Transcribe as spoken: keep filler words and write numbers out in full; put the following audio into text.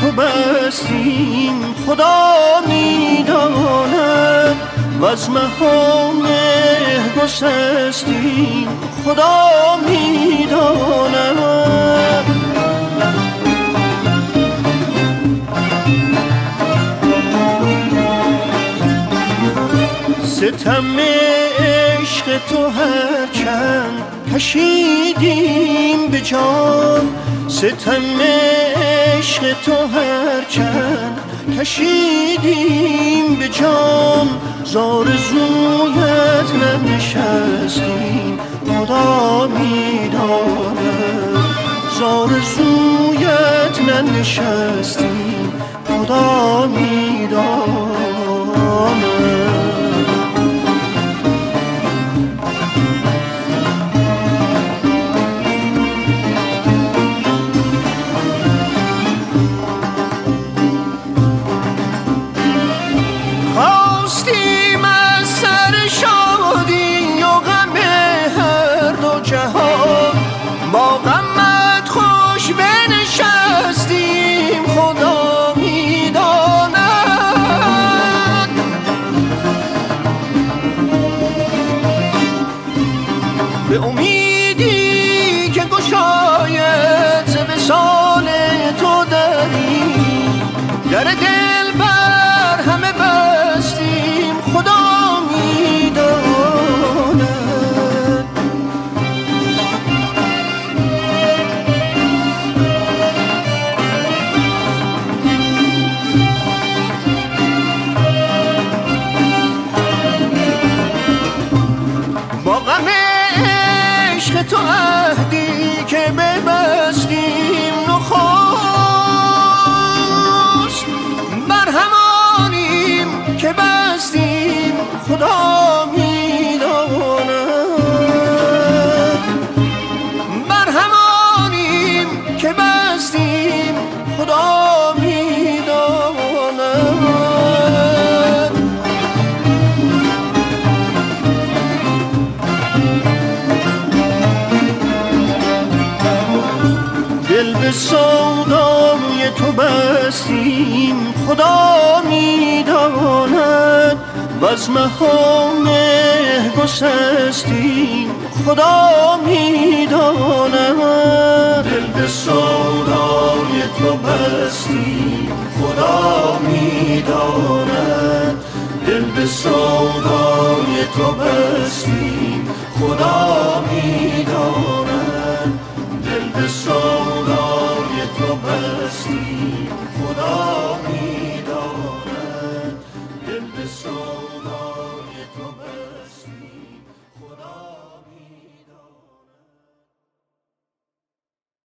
تو بستیم خدا میداند و از مهان گسستیم خدا میداند. ستم عشق تو هر چند کشیدیم به جان، ستم عشق تو هر چند کشیدیم به جان، زارزویت ننشستیم خدا میداند، زارزویت ننشستیم خدا میداند. خواستیم از سر شادی و غم هر دو جهان، با غمت خوش بنشستیم خدا میداند. به امیدی که گشاید ز وصال تو دری، در دل بر همه بستیم خدا میداند. با غم عشق تو عهدی که ببستیم نخست، بر همانیم که بستیم خدا میداند، بر همانیم که بستیم خدا میداند. دل به سودای تو بستیم خدا میداند، و از مهان گسستیم خدا میداند. دل به سودای تو بستیم خدا میداند، دل به سودای تو بستیم خدا میداند.